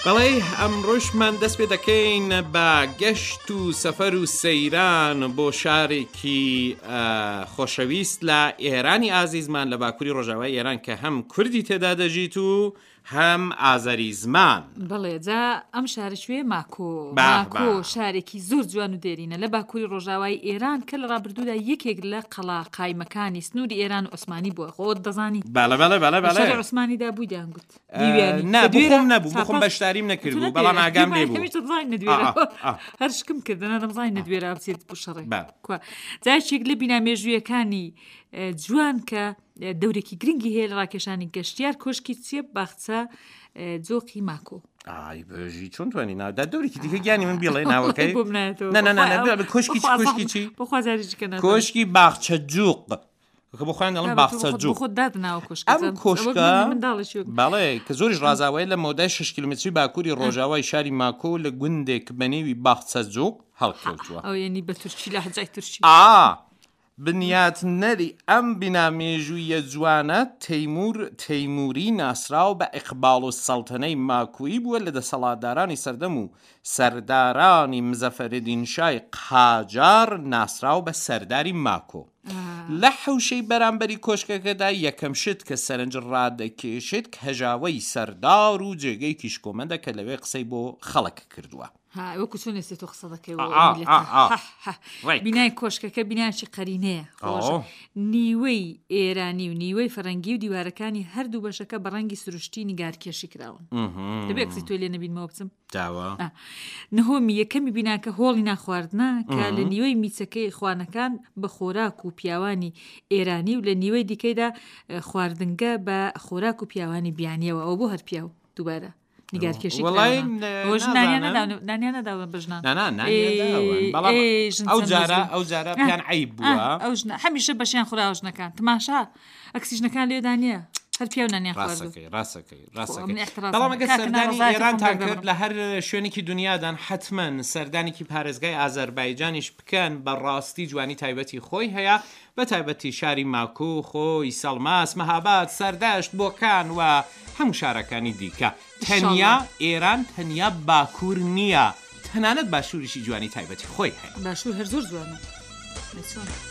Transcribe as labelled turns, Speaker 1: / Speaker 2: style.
Speaker 1: بەڵێ ئەمڕۆژمان دەست پێ دەکەین بە گەشت و سەفەر و سەیران بۆ شارێکی خۆشەویست لە ئێرانی ئازیزمان لە باکووری ڕۆژاوای ئێران کە هەم کوردی تێدا دەژیت و هەم ئازەری زمان.
Speaker 2: بەڵێ جا ئەم شارە شوێ ماکۆ شارێکی زۆر جوان و دێرینە لە باکووری ڕۆژاوای ئێران کە لە ڕابردوودا یەکێک لە قەڵا قایمەکانی سنووری ئێران و عوسمانی بووە. خۆت دەزانی
Speaker 1: بەڵێ
Speaker 2: عوسمانیدا بووی دەیانگوت
Speaker 1: بخۆم بەشداریم نەکردبوو بەڵام ئاگام لێ بوو
Speaker 2: هەرشکم کردنە دەمزای نەدوێرا بچێت بۆ شەڕێ جایشێک لە بینامێژویەکانی جوان کە دەورێکی گرنگی هەیە لە ڕاکێشانی گەشتیار کۆشکی چیە باخچە جۆقی ماکۆ.
Speaker 1: ئای بەژی چۆن توانی نادا دەورێکی دیکە گیانی من بڵێ ناوەکەی کۆشکی چی کۆشکی باخچە جوق بۆ خۆیان دەڵم باخچە جوق ئەم کۆشکە بەڵێ کە زۆریش ڕازاوای لە مەودای 6 کیلومتری باکووری ڕۆژاوای شاری ماکۆ لە گوندێک بەنێوی باخچە جوق هەڵکەوتووە.
Speaker 2: ئەو یعنی بە تورکی لە حەجای تورکی
Speaker 1: بنیاتنەری ئەم بینامێژوویە جوانە تەیموری ناسراو بە ئیقباڵ و سەڵتەنەی ماکویی بووە لە دەسەڵاتدارانی سەردەم و سەردارانی مزەفەرێدین شای قاجار ناسراو بە سەرداری ماکۆ. لە حوشەی بەرامبەری کۆشکەکەدا یەکەم شت کە سەرنج ڕادەکێشێت کە هەژاوەی سەردار و جێگەی کیشکۆمەندە کە لەوێ قسەی بۆ خەڵک کردووە.
Speaker 2: وەکو چۆن ئێستا تۆ قسە دەکەی بینای کۆشکەکە بینایکی قەرینەیە نیوەی ئێرانی و نیوەی فەرەنگی و دیوارەکانی هەردوو بەشەکە بە ڕەنگی سروشتی نیگارکێشی کراون. دەبێت قسەی تۆ لێ نەبینمەوە بچم نهۆمی یەکەمی بیناکە هۆڵی ناخواردنە کە لە نیوەی میچەکەی خوانەکان بە خۆراک و پیاوانی ئێرانی و لە نیوەی دیکەیدا خواردنگە بە خۆراک و پیاوانی بیانیەوە ئەو بۆ هەر پیاو دووبارە نیگارکێشی نانیانەداوە بژنان
Speaker 1: ئەو جارە پیان عیب بووە
Speaker 2: ئەو هەمیشە بەشیان خۆراوە ژنەکان تماشا ئەکسیژنەکان لێدانە هەر پیاو نانیان
Speaker 1: ڕاستەکەی بەڵام ئەگەر سەردانی ئێرانتان کرد لە هەر شوێنێکی دنیادان حتمما سەردانێکی پارێزگای ئازەربایجانیش بکەن بەڕاستی جوانی تایبەتی خۆی هەیە بە تایبەتی شاری ماکۆ خۆی سەڵماس مەهاباد سەردەشت بۆکان و هەموو شارەکانی دیکە تەنیا ئێران تەنیا باکوور نییە تەنانەت باشووریشی جوانی تایبەتی خۆی هەیە
Speaker 2: باشوور هەر زۆر جوانە